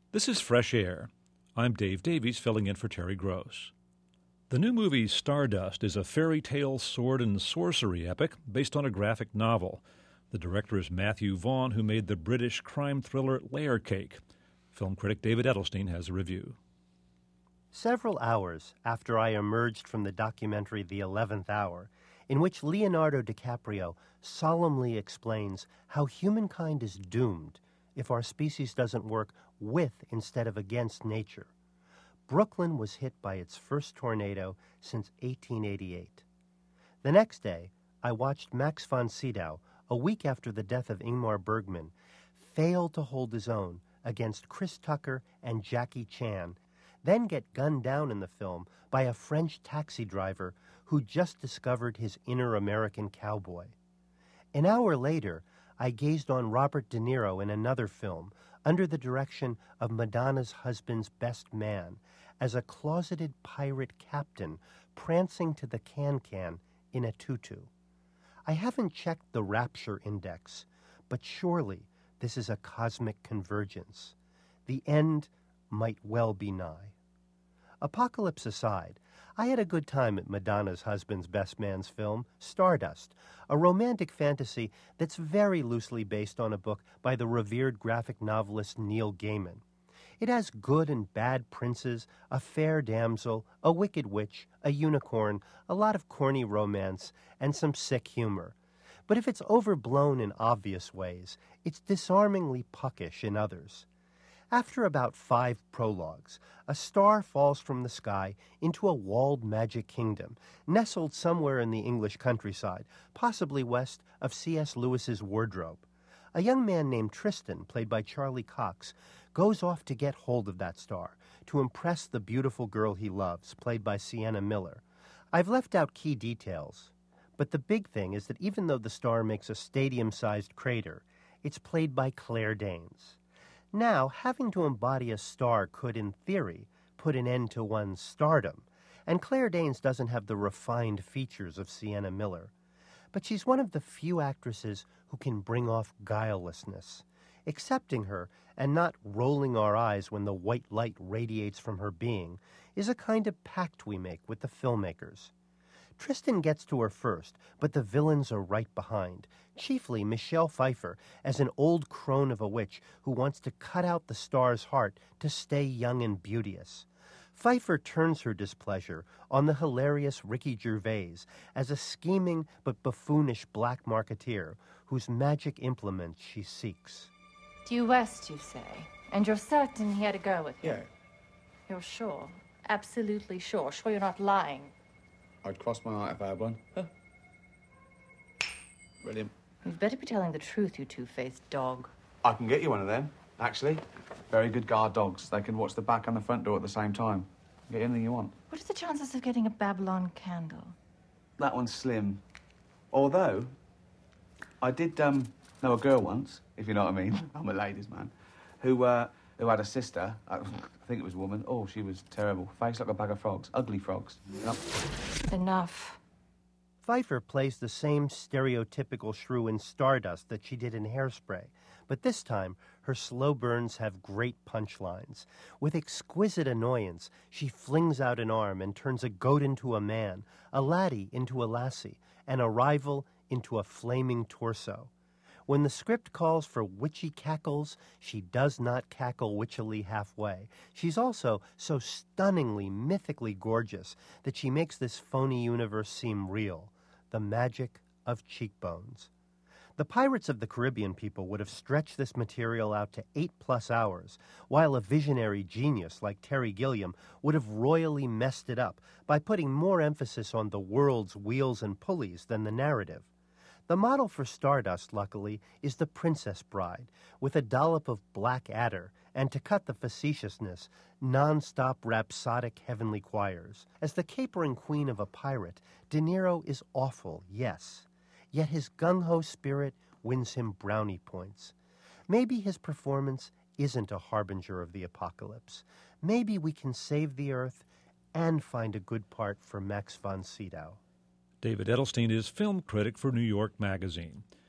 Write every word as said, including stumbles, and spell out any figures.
This is Fresh Air. I'm Dave Davies, filling in for Terry Gross. The new movie Stardust is a fairy tale sword and sorcery epic based on a graphic novel. The director is Matthew Vaughn, who made the British crime thriller Layer Cake. Film critic David Edelstein has a review. Several hours after I emerged from the documentary The Eleventh Hour, in which Leonardo DiCaprio solemnly explains how humankind is doomed if our species doesn't work with instead of against nature, Brooklyn was hit by its first tornado since eighteen eighty-eight. The next day, I watched Max von Sydow, a week after the death of Ingmar Bergman, fail to hold his own against Chris Tucker and Jackie Chan, then get gunned down in the film by a French taxi driver who just discovered his inner American cowboy. An hour later, I gazed on Robert De Niro in another film under the direction of Madonna's husband's best man as a closeted pirate captain prancing to the can-can in a tutu. I haven't checked the Rapture Index, but surely this is a cosmic convergence. The end might well be nigh. Apocalypse aside, I had a good time at Madonna's husband's best man's film, Stardust, a romantic fantasy that's very loosely based on a book by the revered graphic novelist Neil Gaiman. It has good and bad princes, a fair damsel, a wicked witch, a unicorn, a lot of corny romance, and some sick humor. But if it's overblown in obvious ways, it's disarmingly puckish in others. After about five prologues, a star falls from the sky into a walled magic kingdom, nestled somewhere in the English countryside, possibly west of C S Lewis's Wardrobe. A young man named Tristan, played by Charlie Cox, goes off to get hold of that star, to impress the beautiful girl he loves, played by Sienna Miller. I've left out key details, but the big thing is that even though the star makes a stadium-sized crater, it's played by Claire Danes. Now, having to embody a star could, in theory, put an end to one's stardom, and Claire Danes doesn't have the refined features of Sienna Miller. But she's one of the few actresses who can bring off guilelessness. Accepting her and not rolling our eyes when the white light radiates from her being is a kind of pact we make with the filmmakers. Tristan gets to her first, but the villains are right behind, chiefly Michelle Pfeiffer as an old crone of a witch who wants to cut out the star's heart to stay young and beauteous. Pfeiffer turns her displeasure on the hilarious Ricky Gervais as a scheming but buffoonish black marketeer whose magic implement she seeks. Due west, you say? And you're certain he had a girl with him? Yeah. You're sure? Absolutely sure? Sure you're not lying? I'd cross my heart if I had one. Huh. Brilliant. You'd better be telling the truth, you two-faced dog. I can get you one of them, actually. Very good guard dogs. They can watch the back and the front door at the same time. Get anything you want. What are the chances of getting a Babylon candle? That one's slim. Although, I did um, know a girl once, if you know what I mean. I'm a ladies' man. Who, uh, who had a sister. I think it was a woman. Oh, she was terrible. Face like a bag of frogs. Ugly frogs. Yep. Enough. Pfeiffer plays the same stereotypical shrew in Stardust that she did in Hairspray, but this time her slow burns have great punchlines. With exquisite annoyance, she flings out an arm and turns a goat into a man, a laddie into a lassie, and a rival into a flaming torso. When the script calls for witchy cackles, she does not cackle witchily halfway. She's also so stunningly, mythically gorgeous that she makes this phony universe seem real. The magic of cheekbones. The Pirates of the Caribbean people would have stretched this material out to eight-plus hours, while a visionary genius like Terry Gilliam would have royally messed it up by putting more emphasis on the world's wheels and pulleys than the narrative. The model for Stardust, luckily, is the Princess Bride, with a dollop of Black Adder, and to cut the facetiousness, non-stop rhapsodic heavenly choirs. As the capering queen of a pirate, De Niro is awful, yes, yet his gung-ho spirit wins him brownie points. Maybe his performance isn't a harbinger of the apocalypse. Maybe we can save the Earth and find a good part for Max von Sydow. David Edelstein is film critic for New York Magazine.